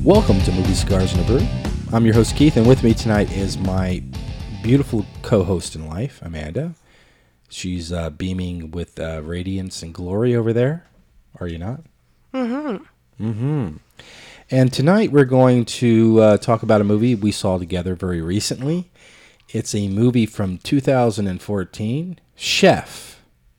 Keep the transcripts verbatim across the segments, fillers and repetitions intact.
Welcome to Movie Cigars and a Brew. I'm your host, Keith, and with me tonight is my beautiful co-host in life, Amanda. She's uh, beaming with uh, radiance and glory over there. Are you not? Mm-hmm. Mm-hmm. And tonight we're going to uh, talk about a movie we saw together very recently. It's a movie from two thousand fourteen, Chef.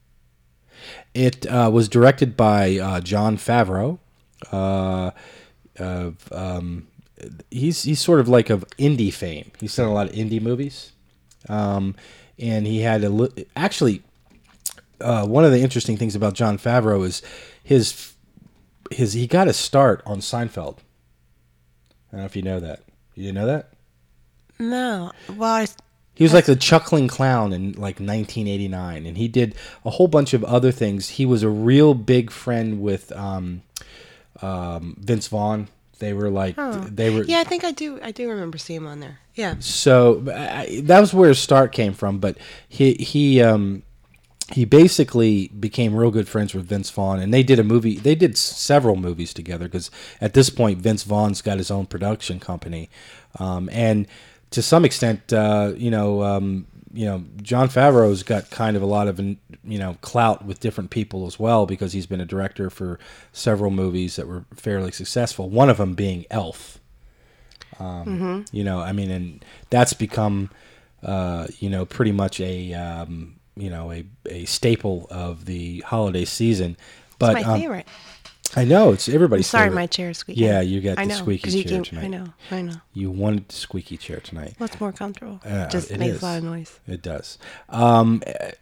It uh, was directed by uh, Jon Favreau. Uh, of um, he's he's sort of like of indie fame. He's done a lot of indie movies, um, and he had a li- actually uh, one of the interesting things about Jon Favreau is his his he got a start on Seinfeld. I don't know if you know that. You didn't know that? No. Well, I, He was like the chuckling clown in like nineteen eighty-nine, and he did a whole bunch of other things. He was a real big friend with um, um, Vince Vaughn. They were like oh. they were. Yeah, I think I do. I do remember seeing him on there. Yeah. So I, that was where his start came from. But he he um, he basically became real good friends with Vince Vaughn, and they did a movie. They did several movies together because at this point Vince Vaughn's got his own production company, um, and to some extent, uh, you know, um, you know, Jon Favreau's got kind of a lot of, you know, clout with different people as well because he's been a director for several movies that were fairly successful. One of them being Elf. Um, mm-hmm. You know, I mean, and that's become, uh, you know, pretty much a, um, you know, a, a staple of the holiday season. But it's my um, favorite. I know it's everybody's. I'm sorry, favorite. my chair is squeaky. Yeah, you got I the know, squeaky you chair can, tonight. I know, I know. You wanted the squeaky chair tonight. Well, it's more comfortable. Uh, Just it makes is. a lot of noise. It does. Um,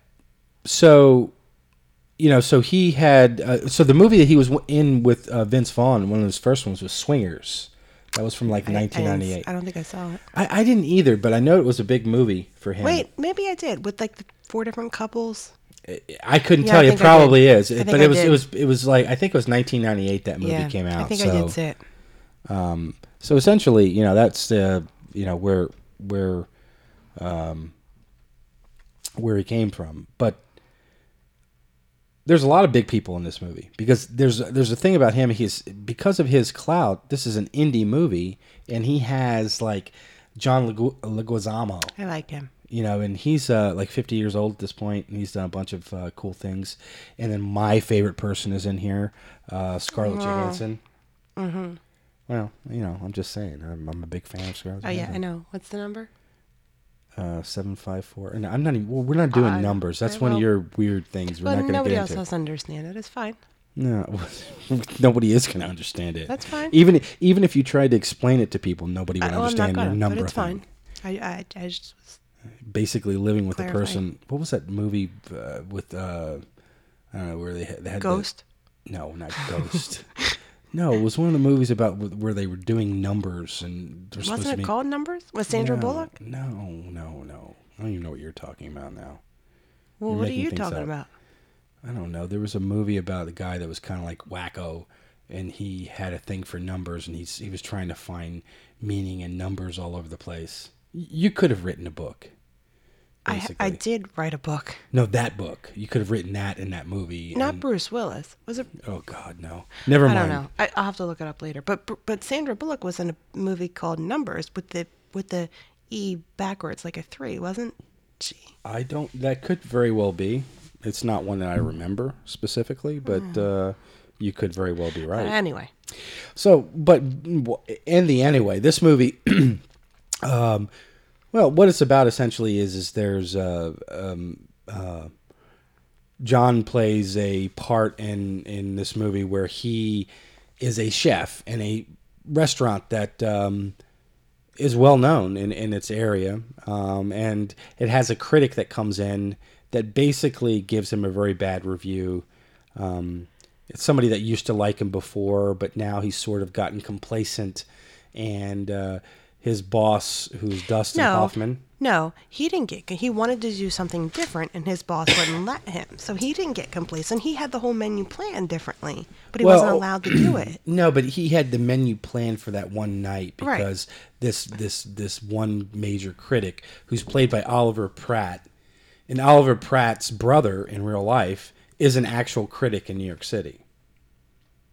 so, you know, so he had. Uh, so the movie that he was in with uh, Vince Vaughn, one of his first ones was Swingers. That was from like I, nineteen ninety-eight. I, didn't- I don't think I saw it. I, I didn't either, but I know it was a big movie for him. Wait, maybe I did with like the four different couples. I couldn't Yeah, tell I you. It think I probably did. is, I but think it I was did. it was it was like I think it was nineteen ninety-eight that movie Yeah, came out. I think so, I did see it. Um, so essentially, you know, that's uh, you know where where um, where he came from. But there's a lot of big people in this movie because there's there's a thing about him. He's because of his clout. This is an indie movie, and he has like John Legu- Leguizamo. I like him. You know, and he's uh, like fifty years old at this point, and he's done a bunch of uh, cool things. And then my favorite person is in here, uh, Scarlett Oh. Johansson. Mm-hmm. Well, you know, I'm just saying, I'm, I'm a big fan of Scarlett Oh, yeah, Johansson. I know. What's the number? Uh, seven five four. And I'm not even. Well, we're not doing Uh, numbers. That's I one of will. your weird things. We're Well, not going to nobody get else into. has to understand it. It's fine. No, nobody is going to understand it. That's fine. Even even if you tried to explain it to people, nobody would I, well, I'm understand not the gonna, number but it's thing. fine. I, I, I just was Basically, living with a Clarifying. person. What was that movie uh, with? Uh, I don't know where they had, they had the- Ghost. no, not Ghost. No, it was one of the movies about wh- where they were doing numbers and they're supposed Wasn't to it be called Numbers? Was Sandra no, Bullock? No, no, no. I don't even know what you're talking about now. Well, You're what are making you things talking up. about? I don't know. There was a movie about a guy that was kind of like wacko, and he had a thing for numbers, and he's he was trying to find meaning in numbers all over the place. Y- You could have written a book. I, Basically. I did write a book. No, that book. You could have written that in that movie. Not and- Bruce Willis. Was it? Oh God, no. Never I mind. don't know. I, I'll have to look it up later. But but Sandra Bullock was in a movie called Numbers with the with the E backwards, like a three, wasn't she? I don't. That could very well be. It's not one that I remember specifically, but uh, you could very well be right. Anyway, So, but in the anyway, this movie, um, well, what it's about essentially is is there's uh, um, uh, John plays a part in in this movie where he is a chef in a restaurant that um, is well known in, in its area, um, and it has a critic that comes in that basically gives him a very bad review. Um, it's somebody that used to like him before, but now he's sort of gotten complacent, and uh, his boss, who's Dustin No. Hoffman. no, he didn't get. He wanted to do something different, and his boss wouldn't let him. So he didn't get complacent. He had the whole menu planned differently, but he Well, wasn't allowed to do it. No, but he had the menu planned for that one night Right. because this this this one major critic, who's played by Oliver Pratt, and Oliver Pratt's brother in real life is an actual critic in New York City.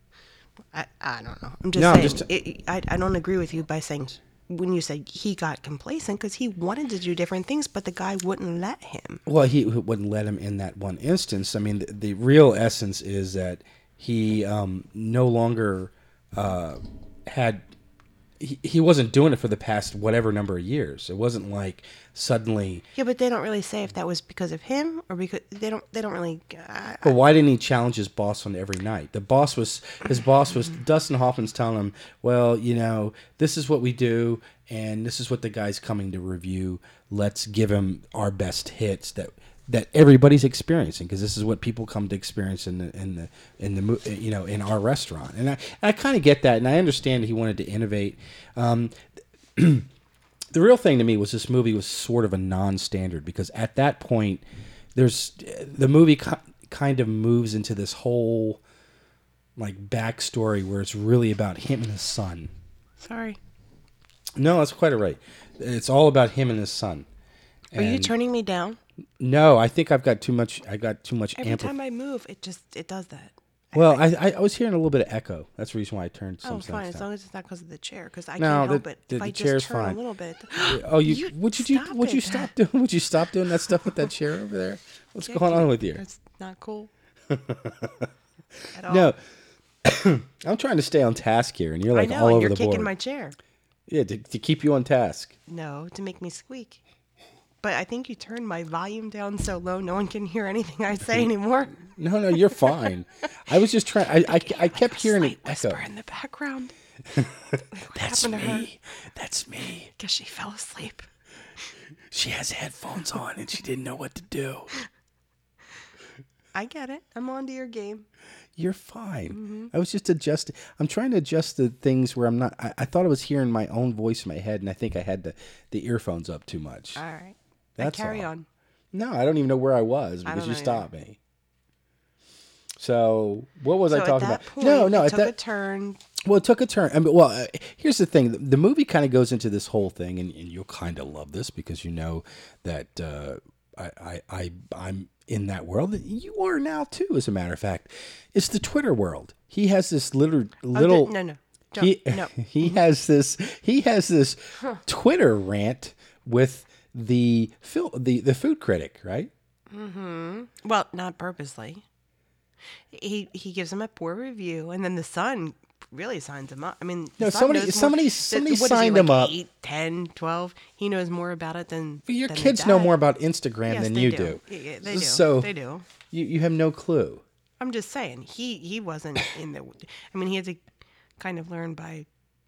I, I don't know. I'm just No, saying. just- it, I, I don't agree with you by saying when you said he got complacent because he wanted to do different things, but the guy wouldn't let him. Well, he wouldn't let him in that one instance. I mean, the, the real essence is that he um, no longer uh, had. He, he wasn't doing it for the past whatever number of years. It wasn't like suddenly. Yeah, but they don't really say if that was because of him or because they don't. They don't really. Uh, But why didn't he challenge his boss on every night? The boss was his boss was Dustin Hoffman's telling him, well, you know, this is what we do, and this is what the guy's coming to review. Let's give him our best hits that that everybody's experiencing, because this is what people come to experience in the in the in the mo- you know in our restaurant. And I I kind of get that, and I understand he wanted to innovate. Um, the real thing to me was this movie was sort of a non-standard, because at that point, there's the movie ki- kind of moves into this whole like backstory where it's really about him and his son. sorry. No, that's quite all right. It's all about him and his son. Are you And- turning me down? No, I think I've got too much. I got too much Every amplification. time I move, it just it does that. Well, I, I I was hearing a little bit of echo. That's the reason why I turned some Oh, fine. things As down. long as it's not because of the chair, because I No, can't help the- it. the- If the I chair's just turn fine. a little bit. Oh, you, You- would you stop would you it. stop doing would you stop doing that stuff with that chair over there? What's Yeah, going on with you? That's not cool. At all. No, I'm trying to stay on task here, and you're I like know, all and over you're the kicking board. my chair. Yeah, to, to keep you on task. No, to make me squeak. But I think you turned my volume down so low, no one can hear anything I say anymore. No, no, you're fine. I was just trying. I I, I kept A hearing an slight whisper echo. in the background. What That's happened to her? me. That's me. Guess she fell asleep. She has headphones on, and she didn't know what to do. I get it. I'm on to your game. You're fine. Mm-hmm. I was just adjusting. I'm trying to adjust the things where I'm not. I, I thought I was hearing my own voice in my head, and I think I had the, the earphones up too much. All right. That's I carry all. on. No, I don't even know where I was I because don't you know stopped me. So what was So I at talking that about? point, no, no. it At took that, a turn. well, it took a turn. I mean, well, uh, here's the thing: the, the movie kind of goes into this whole thing, and, and you'll kind of love this because you know that uh, I, I, I, I'm in that world. You are now too, as a matter of fact. It's the Twitter world. He has this little little. Oh, d- no, no. Don't, He no. he has this he has this Twitter rant with the fil- the the food critic, right? Well, not purposely. He he gives him a poor review, and then the son really signs him up. I mean, the No, son somebody- knows more- somebody- the- somebody what is he, signed like him up. eight, ten, twelve He knows more about it than Your than the kids know dad. more about Instagram Yes, than they you do. do. Yeah, yeah, they do. So They do. You you have no clue. I'm just saying he he wasn't in the. I mean, he had to kind of learn by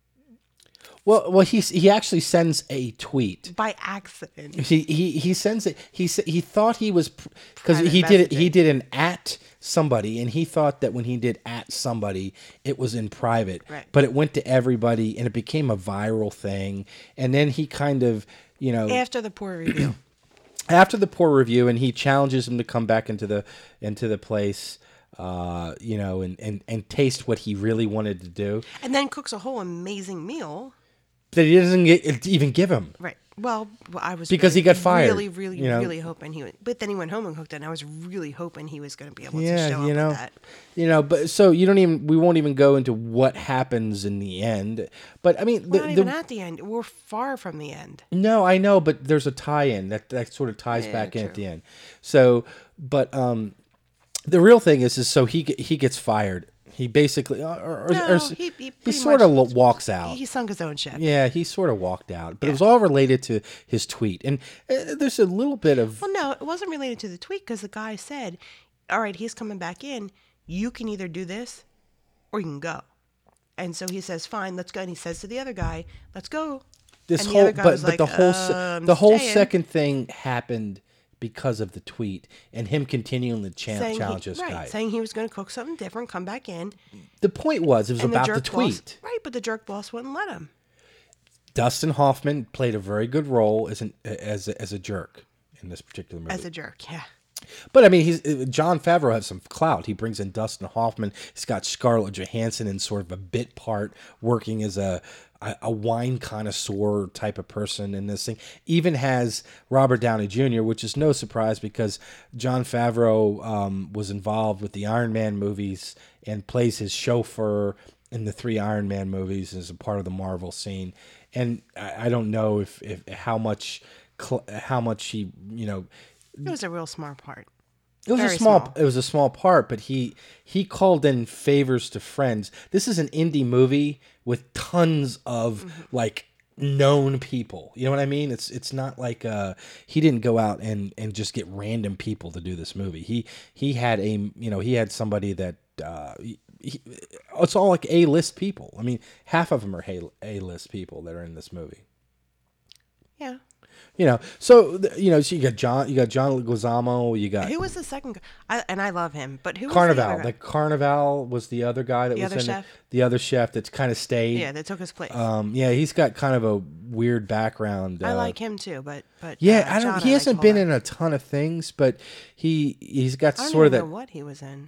Well, well, he he actually sends a tweet. by accident. He he he sends it. He s- he thought he was because Private he did it. He messaging. did an at somebody, and he thought that when he did at somebody, it was in private. Right. But it went to everybody, and it became a viral thing. And then he kind of, you know, After the poor review. after the poor review, and he challenges him to come back into the into the place, uh, you know, and, and and taste what he really wanted to do. And then cooks a whole amazing meal. That he doesn't get, even give him. Right. Well, well, I was Because really, he got fired, Really, really, you know? really hoping he would. But then he went home and cooked it, and I was really hoping he was going to be able to Yeah, show you up know, with that. you know, but so you don't even. We won't even go into what happens in the end. But I mean, We're the, not the, even at the end. We're far from the end. no, I know, but there's a tie-in that that sort of ties Yeah, back in at true. the end. So, but um, the real thing is, is so he ge- he gets fired. He basically, or, or, No, or he- he he pretty sort of much- walks out. He sunk his own ship. Yeah, he sort of walked out, but it was all related to his tweet, and uh, there's a little bit of Well, no, it wasn't related to the tweet because the guy said, "All right, he's coming back in. You can either do this, or you can go." And so he says, "Fine, let's go." And he says to the other guy, "Let's go." this and the whole, other guy but was but the like, whole se- "Uh, I'm the whole staying." second thing happened because of the tweet and him continuing to cha- Saying challenge he, this right, guy. saying he was going to cook something different, come back in. The point was it was And about the the, jerk tweet. boss, right? But the jerk boss wouldn't let him. Dustin Hoffman played a very good role as an as a, as a jerk in this particular movie. As a jerk, yeah. But I mean, he's uh, John Favreau has some clout. He brings in Dustin Hoffman. He's got Scarlett Johansson in sort of a bit part, working as a a, a wine connoisseur type of person in this thing. Even has Robert Downey Junior, which is no surprise because John Favreau um, was involved with the Iron Man movies and plays his chauffeur in the three Iron Man movies as a part of the Marvel scene, and I, I don't know if, if how much cl- how much he you know It was a real smart part. it was Very a small, small. it was a small part, but he he called in favors to friends. This is an indie movie with tons of Mm-hmm. like known people. You know what I mean? It's it's not like uh he didn't go out and and just get random people to do this movie. He he had a you know he had somebody that uh he, he, it's all like A-list people. I mean, half of them are A-list people that are in this movie. Yeah. You know, so th- you know, so you got John, you got John Leguizamo, you got Who was the second guy? I, and I love him, but who was Carnival. the other guy? Like Carnival was the other guy that The was other in chef? it. The other chef that's kind of stayed. Yeah, that took his place. Um, yeah, he's got kind of a weird background. I uh, like him too, but but Yeah, uh, I don't. John, He I hasn't liked been a in lot. a ton of things, but he he's got I don't sort of even that. know what he was in.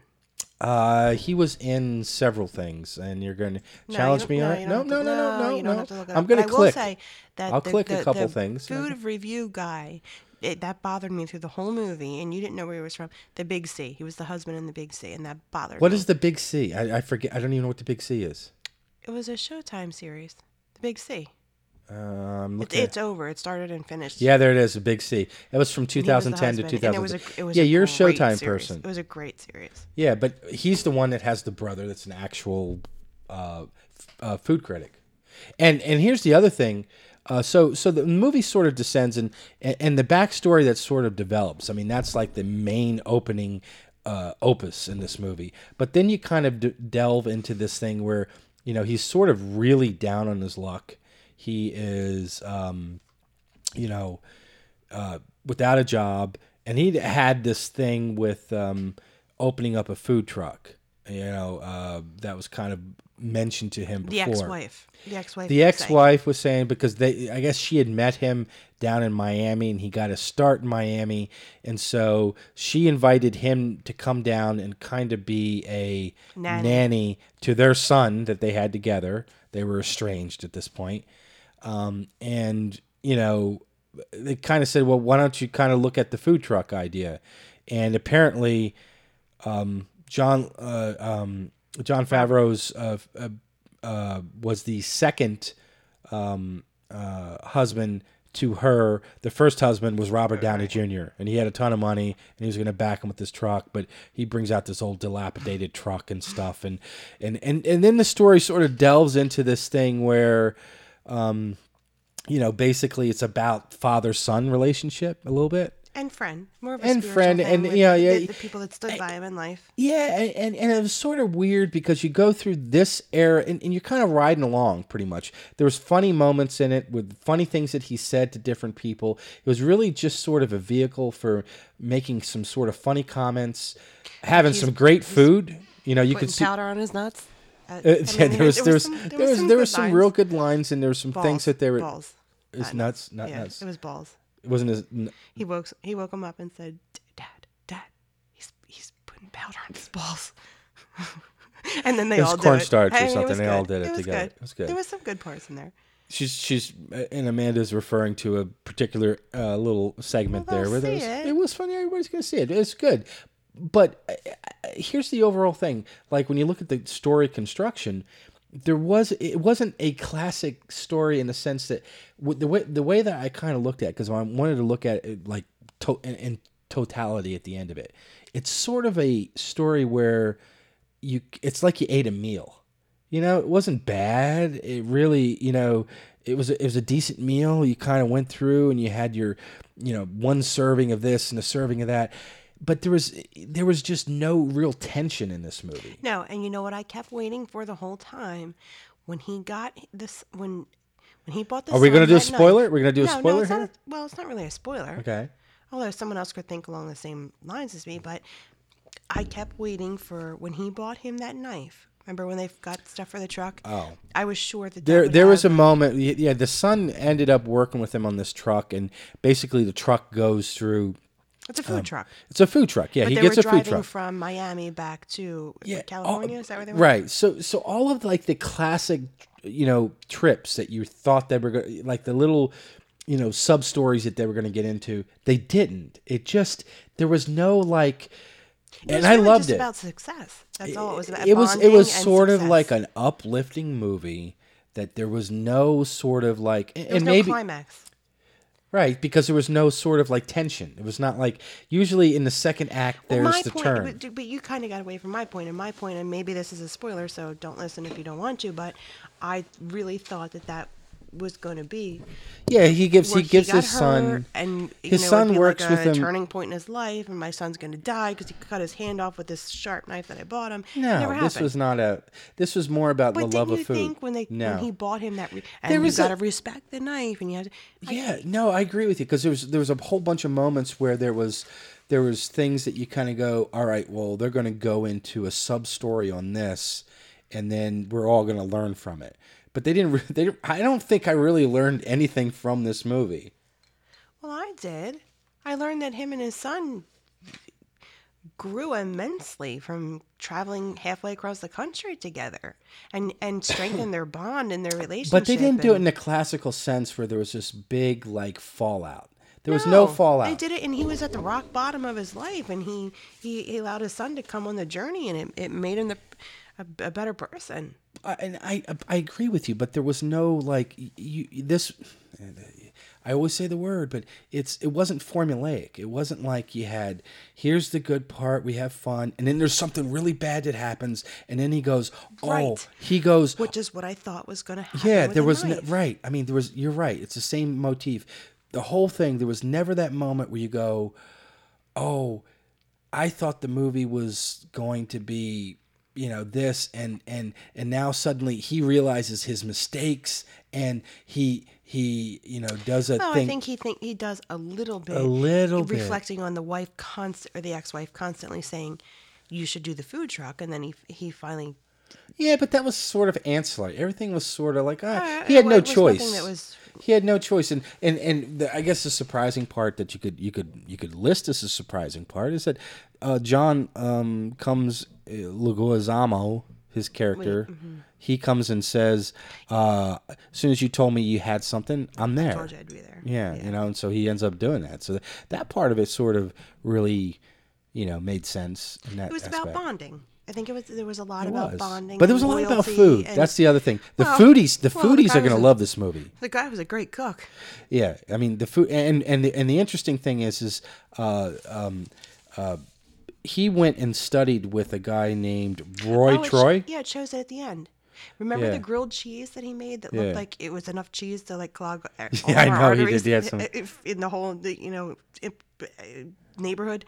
Uh, he was in several things, and you're going to No, challenge you me don't- on no, it. you No, don't no, have no, to- no, no, you don't no. have to look it I'm up. going to But I will click. say that I'll the, click the, a couple the things. Food review guy, it, that bothered me through the whole movie, and you didn't know where he was from. The Big C. He was the husband in the Big C, and that bothered What me. is the Big C? I, I forget. I don't even know what the Big C is. It was a Showtime series. The Big C. Uh, I'm It, looking. it's over. It started and finished. Yeah, there it is. The Big C. It was from And he was the two thousand ten to husband, and it was two thousand ten. a, it was Yeah, a you're a great Showtime series. person. It was a great series. Yeah, but he's the one that has the brother that's an actual uh, f- uh, food critic. And and here's the other thing. Uh, so so the movie sort of descends and, and and the backstory that sort of develops. I mean, that's like the main opening uh, opus in this movie. But then you kind of d- delve into this thing where you know he's sort of really down on his luck. He is, um, you know, uh, without a job, and he had this thing with um, opening up a food truck. You know, uh, that was kind of mentioned to him The before. ex-wife. The ex-wife. The was saying- ex-wife was saying because they, I guess she had met him down in Miami, and he got a start in Miami, and so she invited him to come down and kind of be a Nanny. nanny to their son that they had together. They were estranged at this point, um, and you know, they kind of said, "Well, why don't you kind of look at the food truck idea?" And apparently, um, John uh, um, John Favreau's uh, uh, uh, was the second um, uh, husband to her. The first husband was Robert Downey Junior, and he had a ton of money, and he was going to back him with this truck, but he brings out this old dilapidated truck and stuff, and and and and then the story sort of delves into this thing where. Um, you know, basically, it's about father-son relationship a little bit. And friend. More of a And spiritual friend, thing and, with yeah, the, yeah, the, the people that stood by him in life. Yeah, and, and, and it was sort of weird because you go through this era and, and you're kind of riding along pretty much. There was funny moments in it with funny things that he said to different people. It was really just sort of a vehicle for making some sort of funny comments, having He's- some great he's food. You know, you Putting could see. powder on his nuts. Uh, Uh, I yeah, mean, there was there was some- there was some there good was some lines. real good lines, and there were some balls, things that they were. balls. It was Not nuts, not yeah, nuts. It was balls. It wasn't as. n- He woke he woke him up and said, "Dad, Dad, he's he's putting powder on his balls." And then they It was all did cornstarch it. or I mean, it something. was They all good. did it was together. Good. It was good. There was some good parts in there. She's she's and Amanda's referring to a particular uh, little segment Well, there where they'll there was, see it. it was funny. Everybody's gonna see it. It's good, but uh, uh, here's the overall thing. Like when you look at the story construction, there was it wasn't a classic story in the sense that w- the way the way that I kind of looked at because I wanted to look at it like to, in, in totality at the end of it. It's sort of a story where you it's like you ate a meal. You know, it wasn't bad. It really, you know, it was a, it was a decent meal. You kind of went through and you had your, you know, one serving of this and a serving of that. But there was there was just no real tension in this movie. No, and you know what I kept waiting for the whole time when he got this when when he bought this. Are we going gonna to do a spoiler? We're gonna do a no, spoiler no, it's not here? a- well, it's not really a spoiler. Okay. Although someone else could think along the same lines as me, but I kept waiting for when he bought him that knife. Remember when they got stuff for the truck? Oh. I was sure that, that There, would there was a have- moment. y- Yeah, the son ended up working with him on this truck, and basically the truck goes through. It's a food truck. It's a food truck. Yeah, But he they gets were a food driving truck. from Miami back to Yeah, California. all- Is that where they were? Right. So so all of like the classic, you know, trips that you thought they were going like the little, you know, sub stories that they were going to get into, they didn't. It just there was no like It and was I really loved just it. about success. That's all it was about. It was it bonding was and sort of success. like an uplifting movie that there was no sort of like and There was no maybe climax. right because there was no sort of like tension. It was not like usually in the second act Well, there's my the point, turn. but, but you kind of got away from my point, and my point, and maybe this is a spoiler, so don't listen if you don't want to. But I really thought that that was going to be Yeah, he gives where he gives got his son hurt, and you his know, son it'd be works like with a him. turning point in his life, and my son's going to die because he cut his hand off with this sharp knife that I bought him. It No, never this happened. was not a. This was more about But the didn't love you of food. think when they no. when he bought him that, re- and There you was got to a- respect the knife, and you had to, I- Yeah, no, I agree with you because there was there was a whole bunch of moments where there was there was things that you kind of go, all right, well, they're going to go into a sub story on this, and then we're all going to learn from it. But they didn't. re- They I don't think I really learned anything from this movie. Well, I did. I learned that him and his son grew immensely from traveling halfway across the country together, and and strengthened their bond and their relationship. But they didn't do it and- in the classical sense where there was this big like fallout. There was no fallout. They did it, and he was at the rock bottom of his life, and he he, he allowed his son to come on the journey, and it, it made him the, a, a better person. I, and I I agree with you, but there was no like you this. I always say the word, but it's it wasn't formulaic. It wasn't like you had here's the good part, we have fun, and then there's something really bad that happens, and then he goes, oh, Right. he goes, Which is what I thought was going to happen. yeah, with there the was no, knife. right. I mean, there was. You're right. It's the same motif. The whole thing. There was never that moment where you go, oh, I thought the movie was going to be, you know, this and and and now suddenly he realizes his mistakes and he he you know does a No, thing. I think he think he does a little bit. A little bit. reflecting on the wife const or the ex-wife constantly saying, "You should do the food truck," and then he he finally. Yeah, but that was sort of ancillary. Everything was sort of like ah, Uh, he had it no was choice. nothing that was- He had no choice, and and and the, I guess the surprising part that you could you could you could list as a surprising part is that uh, John um, comes uh, Leguizamo, his character, mm-hmm. he comes and says, uh, "As soon as you told me you had something, I'm there." Told you I'd be there. Yeah, you know, and so he ends up doing that. So that part of it sort of really, you know, made sense in that It was aspect. about bonding. I think it was. There was a lot It about was. bonding, But there was a and lot about loyalty food. and- That's the other thing. The Well, foodies, the well, the foodies guy are going to was a- love this movie. The guy was a great cook. Yeah, I mean the food, and and the, and the interesting thing is, is uh, um, uh, he went and studied with a guy named Roy Oh, it sh- Troy. yeah, it shows it at the end. Remember Yeah. the grilled cheese that he made that Yeah. looked like it was enough cheese to like clog all Yeah, I of our know, he arteries did. He had some- if- in the whole the, you know if- uh, neighborhood.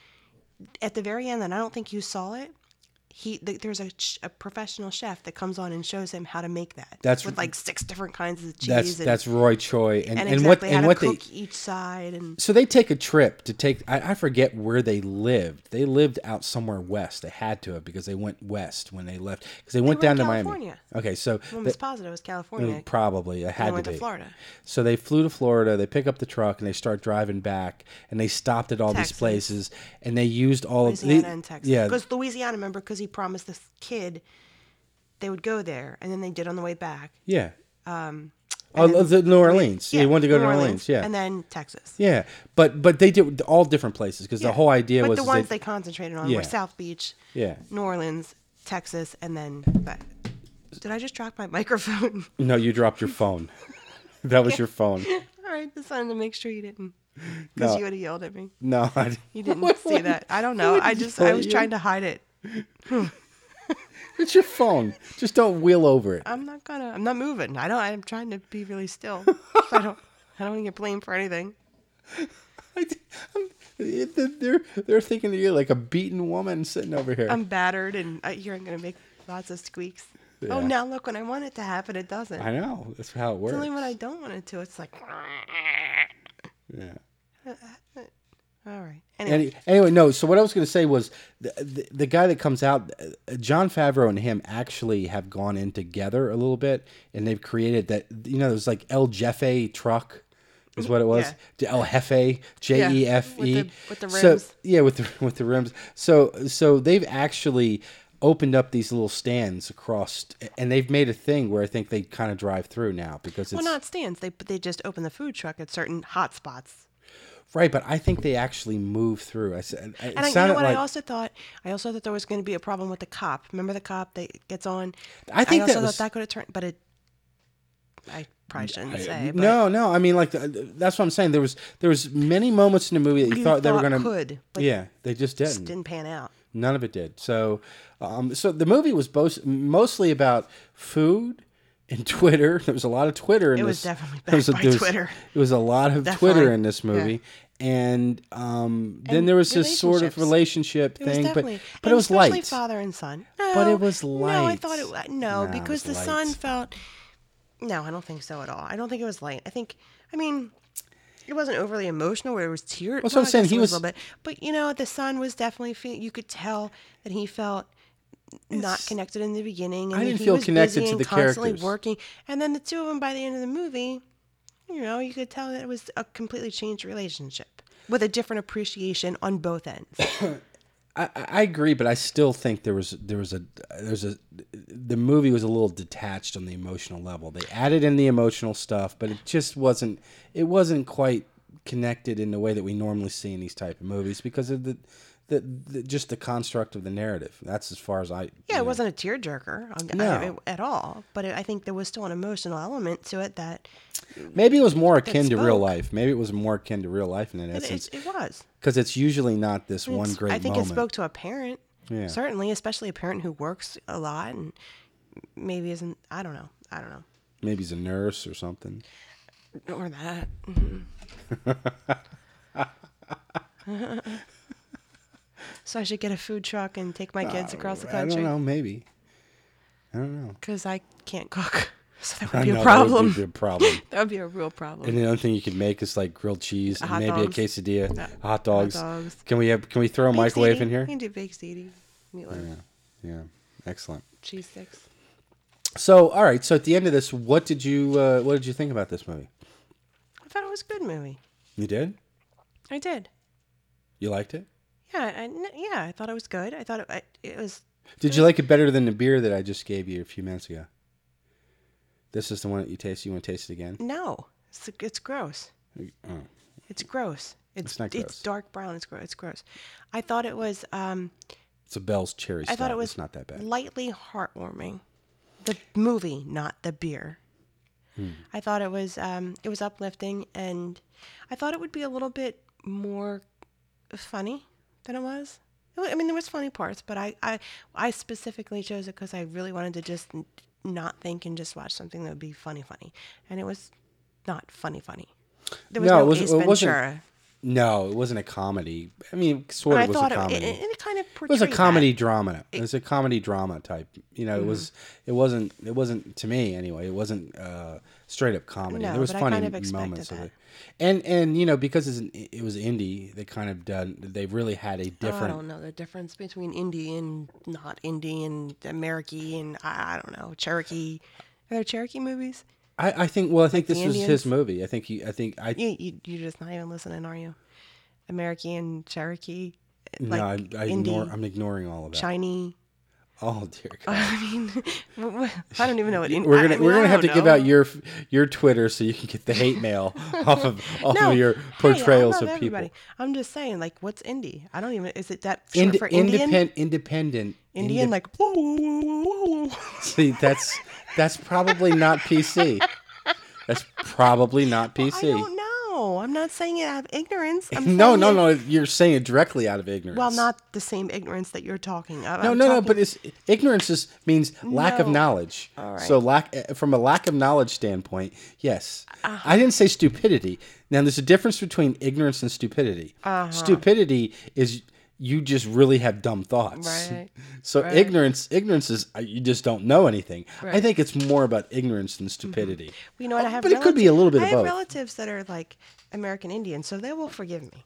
At the very end, and I don't think you saw it. He th- there's a, ch- a professional chef that comes on and shows him how to make that. That's- with like six different kinds of cheese. That's and, that's Roy Troy, and and and exactly what how and to what they. cook each side and. So they take a trip to take. I, I forget where they lived. They lived out somewhere west. They had to have because they went west when they left because they went were in down to Miami. California. Okay, so I'm they- almost positive it was California. Mm, probably. It had they to went be. to Florida. So they flew to Florida. They pick up the truck and they start driving back. And they stopped at all Texas. these places and they used all Louisiana of the and Texas. yeah. Because Louisiana, remember, because he promised this kid they would go there, and then they did on the way back. Yeah. Um, Oh, and then- the New Orleans. Yeah, he wanted to go New to New Orleans. Yeah. and then Texas. Yeah, but but they did all different places because Yeah. the whole idea but was the is ones they, they concentrated on Yeah. were South Beach, yeah. New Orleans, Texas, and then. But, did I just drop my microphone? No, you dropped your phone. That was your phone. All right, just wanted to make sure you didn't, because No. you would have yelled at me. No, I, You didn't What- see what- that. I don't who know. would I just I yell was at trying you? to hide it. It's your phone. Just don't wheel over it. I'm not gonna. I'm not moving. I don't. I'm trying to be really still. So I don't. I don't want to get blamed for anything. I, I'm, they're they're thinking of you like a beaten woman sitting over here. I'm battered, and I hear I'm gonna make lots of squeaks. Oh, Yeah. now look, when I want it to happen, it doesn't. I know. That's how it It's works. only when I don't want it to. It's like. Yeah. All right. Anyway, Any, anyway, no. So what I was going to say was the, the the guy that comes out, uh, John Favreau and him actually have gone in together a little bit, and they've created that. You know, there's like El Jefe truck, is what it was. El Jefe, J E F E. Yeah, with the- with the So, rims. yeah, with the with the rims. So so they've actually opened up these little stands across, and they've made a thing where I think they kind of drive through now because it's well, not stands. They they just open the food truck at certain hot spots. Right, but I think they actually move through. I said, it And I, you know sounded what? like I also thought, I also thought there was going to be a problem with the cop. Remember the cop that gets on? I think also that thought was that could have turned, but it. I probably shouldn't I- say. But no, no. I mean, like the, that's what I'm saying. There was there was many moments in the movie that you, you thought they were thought going to. could, but Yeah, they just just didn't. didn't pan out. None of it did. So, um, so the movie was both, mostly about food and Twitter. There was a lot of Twitter in It this. was definitely there was backed a- by there was- Twitter. There was a lot of Definitely. Twitter in this Yeah. movie. And um, then And there was this sort of relationships. relationship It was thing, but definitely, but and it was especially light. father and son. But No, it was No, I light. thought it. No, No, it because was the son light. felt. No, I don't think so at all. I don't think it was light. I think. I mean, it wasn't overly emotional where it was tears. That's what I'm saying. He was- a little bit, but you know, the son was definitely. Feel, you could tell that he felt not connected in the beginning. And I that didn't he feel was connected busy to and the constantly characters. working, and then the two of them by the end of the movie, you know, you could tell that it was a completely changed relationship with a different appreciation on both ends. I, I agree, but I still think there was there was a there's a the movie was a little detached on the emotional level. They added in the emotional stuff, but it just wasn't it wasn't quite connected in the way that we normally see in these type of movies because of the the, the just the construct of the narrative. That's as far as I Yeah, you know. it wasn't a tearjerker I- No. I- at all, but it, I think there was still an emotional element to it that Maybe it was more akin to real spoke. life. Maybe it was more akin to real life in that it, essence, it, it was. because it's usually not this one It's- great I think moment. it spoke to a parent, Yeah. certainly, especially a parent who works a lot and maybe isn't. I don't know. I don't know. Maybe he's a nurse or something. Or that. Mhm. So I should get a food truck and take my kids across the I country don't know. Maybe. I don't know. because I can't cook. So that would I be know, a that would problem. be a problem. That would be a real problem. And the only thing you could make is like grilled cheese and Hot maybe dogs. a quesadilla, Yeah. hot dogs. Hot dogs. Can we have? Can we throw a Baked microwave ziti. in here? We can do baked ziti, meatloaf, Yeah, yeah, excellent. cheese sticks. So, all right. So at the end of this, what did you uh, what did you think about this movie? I thought it was a good movie. You did? I did. You liked it? Yeah, I, n- yeah. I thought it was good. I thought it, I, it was. Did you like it better than the beer that I just gave you a few minutes ago? This is the one that you taste. You want to taste it again? No, it's it's gross. Oh. It's gross. It's It's not gross. It's dark brown. It's gross. It's gross. I thought it was. Um, It's a Bell's Cherry I Stout. thought it was It's not that bad. lightly heartwarming. The movie, not the beer. Hmm. I thought it was. Um, it was uplifting, and I thought it would be a little bit more funny than it was. It wa- I mean, there was funny parts, but I, I, I specifically chose it because I really wanted to just n- not think and just watch something that would be funny, funny, and it was not funny, funny. There was No, no, it was- Ace it wasn't Ventura. No, it wasn't a comedy. I mean, sort And of I was thought a it, comedy. it, it kind of It was a portrayed comedy that. drama. It was a comedy drama type. You know, it was. It wasn't. It wasn't to me anyway. It wasn't uh, straight up comedy. No, there was but I funny kind of expected moments of that. it. And and you know because it's an, it was indie, they kind of done. They really had a Oh, I different. don't know the difference between indie and not indie and American and I, I don't know Cherokee. Are there Cherokee movies? I, I think. Well, I think the this was his Indians? movie. I think he. I think I. You, you you're just not even listening, are you? American Cherokee, like no, I, I indie, ignore, I'm ignoring all of that. Chinese. Oh dear God. I mean, wh- wh- I don't even know what. In, We're gonna I mean, we're I gonna have to don't give know. out your your Twitter so you can get the hate mail off of off No, of your hey, I portrayals love of everybody. people. I'm just saying, like, what's indie? I don't even. Is it that short Ind- for Indian? independent, independent, Indian, indep- like. whoa, whoa, whoa, whoa, whoa. See, that's that's probably not P C. That's probably not P C. I don't know. I'm not saying it out of ignorance. I'm no, saying no, it- no. You're saying it directly out of ignorance. Well, not the same ignorance that you're talking of. No, I'm no, no. talking- But it's ignorance is, means lack of No. knowledge. All right. So lack from a lack of knowledge standpoint, yes. Uh-huh. I didn't say stupidity. Now there's a difference between ignorance and stupidity. Uh-huh. Stupidity is you just really have dumb thoughts. Right. So Right. ignorance, ignorance is uh, you just don't know anything. I Right. think it's more about ignorance than stupidity. Well, you know what? I have But it could be a little bit I of have both. relatives that are like American Indians, so they will forgive me.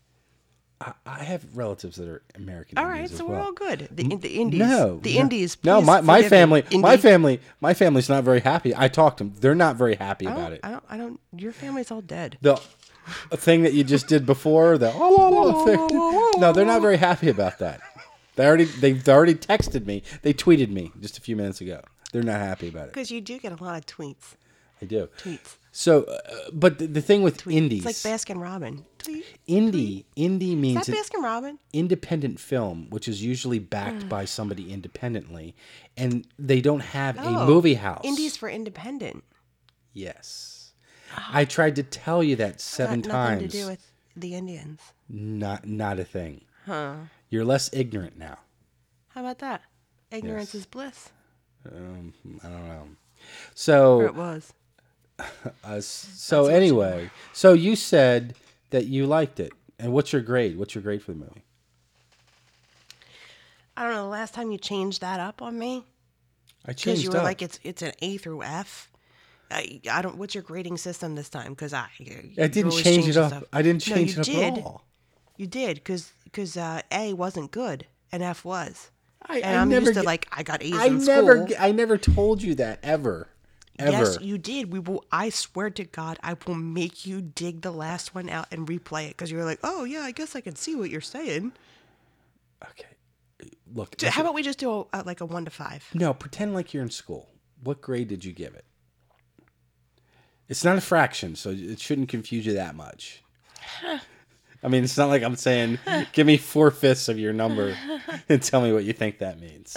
I, I have relatives that are American. All Indians right, as so well. we're all good. The, the Indies. No, The no. Indies. No, please my, my forgive me. family, my Indie. family, my family's not very happy. I talked to them; they're not very happy I about don't, it. I don't. I don't. Your family's all dead. The thing that you just did before, the oh, oh, oh thing, no, they're not very happy about that. They already, they've already texted me. They tweeted me just a few minutes ago. They're not happy about it. Because you do get a lot of tweets. I do. Tweets. So, uh, but the, the thing with indies, It's like Baskin Robin. Tweet. indie, indie means Is that an Baskin Robin? independent film, which is usually backed by somebody independently, and they don't have a Oh, movie house. Indies for independent. Yes, I tried to tell you that seven Got times. nothing to do with the Indians. Not, not a thing. Huh. You're less ignorant now. How about that? Ignorance Yes. is bliss. Um, I don't know. Or So, it was. uh, so what you anyway, so you said that you liked it, and what's your grade? What's your grade for the movie? I don't know. The last time you changed that up on me, I because changed you were up. like, it's it's an A through F. I, I don't. What's your grading system this time? Because I I didn't change it up. I didn't No, change you it up did. at all. You did, because because uh, A wasn't good and F was. I, And I I'm never used to g- like I got A's I in never, school. g- I never told you that ever, ever. Yes, you did. We will. I swear to God, I will make you dig the last one out and replay it because you're like, oh yeah, I guess I can see what you're saying. Okay, look. So how about we just do a, a, like a one to five? No, pretend like you're in school. What grade did you give it? It's not a fraction, so it shouldn't confuse you that much. I mean, it's not like I'm saying, give me four fifths of your number and tell me what you think that means.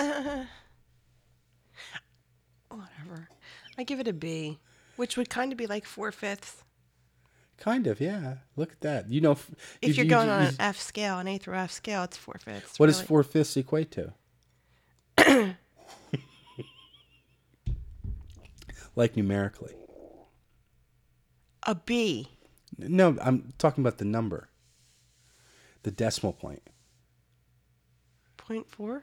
Whatever. I give it a B, which would kind of be like four fifths. Kind of, yeah. Look at that. You know, f- If you- you're you- going you- on an F scale, an A through F scale, it's four fifths. what does really. four fifths equate to? Like numerically. A B. No, I'm talking about the number. The decimal point. Point four?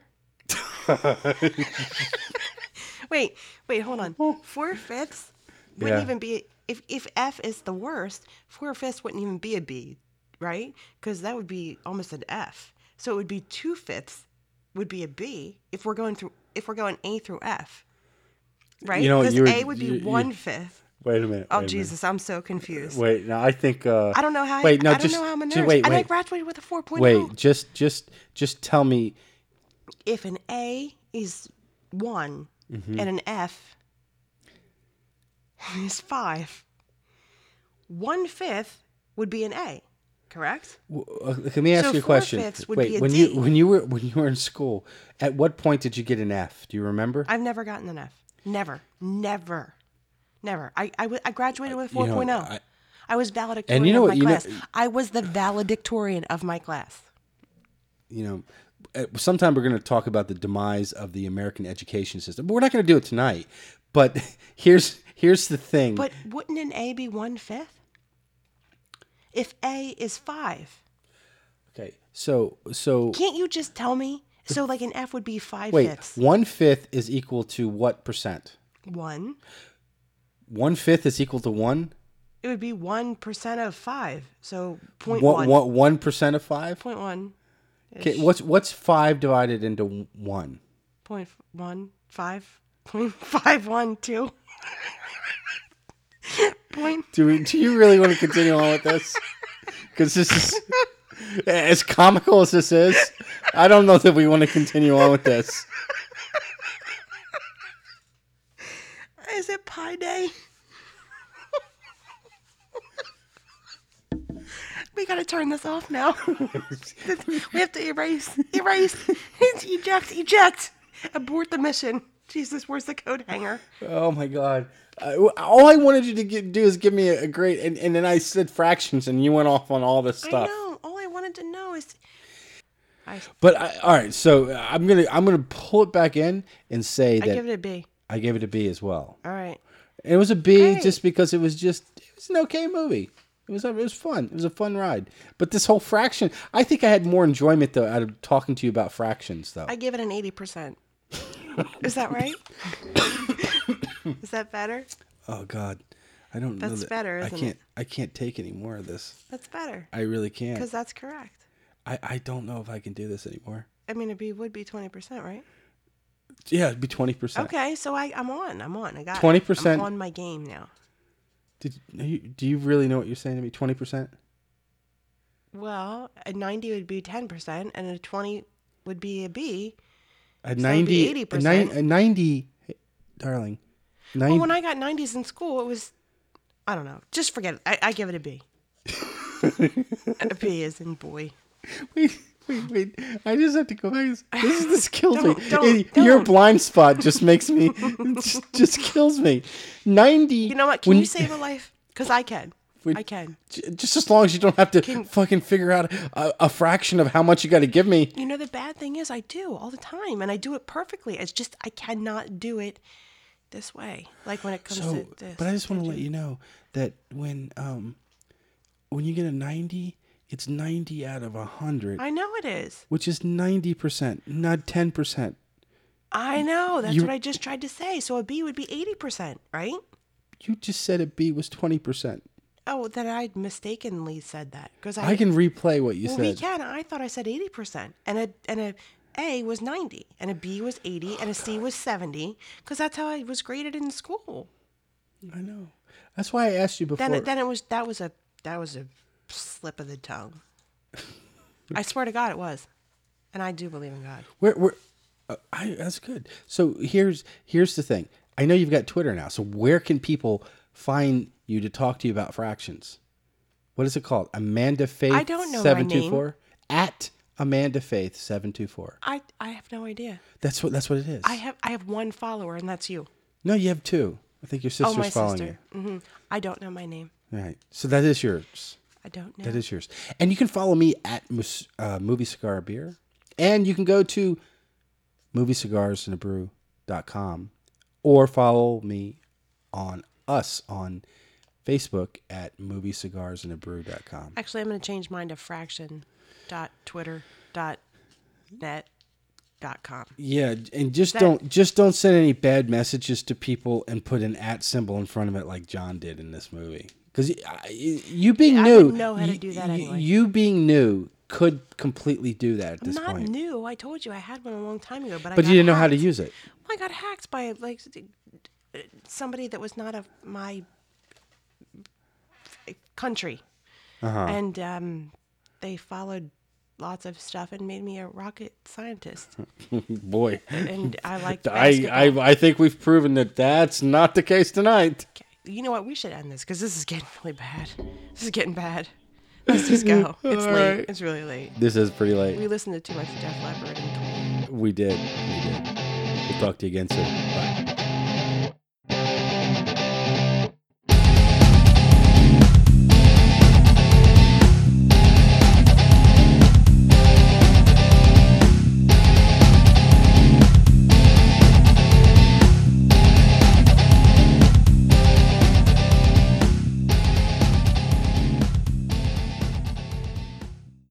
wait, wait, hold on. Four fifths wouldn't Yeah. even be if if F is the worst. Four fifths wouldn't even be a B, right? Because that would be almost an F. So it would be two fifths would be a B if we're going through if we're going A through F, right? You know, Because you're- A would be you- you- one fifth. Wait a minute. Oh wait a Jesus, I'm so confused. minute. Wait, no, I think. Uh, I don't know how. Wait, no, I, I don't just, know how I'm a just nurse. wait, and I wait, graduated with a four point wait. oh. Just, just, just tell me. If an A is one Mm-hmm. and an F is five, one fifth would be an A, correct? w- uh, Let me ask So you a question. four-fifths would Wait, be a when D. you when you were when you were in school, at what point did you get an F? Do you remember? I've never gotten an F. Never, never, never. I, I, w- I graduated with a You know, 4.0. I- I was valedictorian And you know of what- my you know- class. I was the valedictorian of my class. you know, at- sometime we're going to talk about the demise of the American education system, but we're not going to do it tonight. But here's here's the thing. But wouldn't an A be one fifth? If A is five, Okay, so so can't you just tell me? So like an F would be five wait, fifths. one fifth is equal to what percent? One. One fifth is equal to one. It would be one percent of five. So point One one. one one percent of five. Point one. Okay, what's what's five divided into one? Point one five. Point five one two. Point. Do we, do you really want to continue on with this? Because this is as comical as this is. I don't know that we want to continue on with this. Is it Pi Day? We gotta turn this off now. We have to erase, erase, eject, eject, abort the mission. Jesus, where's the coat hanger? Oh my god! Uh, all I wanted you to get, do is give me a, a great, and, and then I said fractions, and you went off on all this I stuff. know. All I wanted to know is. I, But I, all right, so I'm gonna I'm gonna pull it back in and say I that give it a B. I gave it a B as well. All right. And it was a B Great. just because it was just it was an okay movie. It was it was fun. It was a fun ride. But this whole fraction, I think I had more enjoyment though out of talking to you about fractions though. I give it an eighty percent. Is that right? Is that better? Oh God, I don't know. That's that, better, I isn't can't. it? I can't take any more of this. That's better. I really can't. Because that's correct. I, I don't know if I can do this anymore. I mean, a B would be twenty percent, right? Yeah, it'd be twenty percent. Okay, so I, I'm on. I'm on. I got it. twenty percent. I'm on my game now. Did you, do you really know what you're saying to me? Twenty percent. Well, a ninety would be ten percent, and a twenty would be a B. A So it'd be ninety. eighty A, percent. nine, a ninety, hey, darling. Ninety. Well, when I got nineties in school, it was I don't know. Just forget it. I, I give it a B. A B is in boy. Wait, wait, wait. I just have to go back. This is this kills Don't, me. don't, It- don't. Your blind spot just makes me just, just kills me. Ninety. You know what? Can when- you save a life? Because I can. When- I can. j- Just as long as you don't have to Can- fucking figure out a, a fraction of how much you got to give me. You know, the bad thing is I do all the time, and I do it perfectly. It's just I cannot do it this way. Like when it comes So, to this. but I just want to let you know that when um when you get a ninety, it's ninety out of a hundred, I know it is. which is ninety percent, not ten percent. I know. That's You- what I just tried to say. So a B would be eighty percent, right? You just said a B was twenty percent. Oh, then I mistakenly said that because I, I can replay what you Well, said. we can. I thought I said eighty percent, and a and a A was ninety, and a B was eighty, and a C was seventy, because that's how I was graded in school. I know. That's why I asked you before. Then it- then it was that was a that was a slip of the tongue. I swear to God, it was, and I do believe in God. Where, where, uh, I, that's good. So here's here's the thing. I know you've got Twitter now. So where can people find you to talk to you about fractions? What is it called? Amanda Faith. I don't know my seven two four at Amanda Faith seven two four. I I have no idea. That's what that's what it is. I have I have one follower, and that's you. No, you have two. I think your sister's Oh, my following sister. hmm I don't know my name. you. Right. So that is yours. I don't know. That is yours. And you can follow me at Mus- uh, Movie Cigar Beer. And you can go to movie cigars and a brew dot com or follow me on us on Facebook at movie cigars and a brew dot com. Actually, I'm going to change mine to fraction dot twitter dot net dot com. Yeah, and just That- don't just don't send any bad messages to people and put an at symbol in front of it like John did in this movie. Because you being I new, wouldn't know how to you- do that you- anyway. you being new could completely do that at I'm this not point. new. I told you I had one a long time ago, but I But got you didn't know how to hacked. use it. Well, I got hacked by like somebody that was not of my country, Uh-huh. and um, they followed lots of stuff and made me a rocket scientist. Boy, And I like I, basketball. I I think we've proven that that's not the case tonight. Okay. You know what? We should end this because this is getting really bad. This is getting bad. Let's just go. It's All late. right. It's really late. This is pretty We late. listened to too much Def Leppard and We did. We did. We'll talk to you again soon. Bye.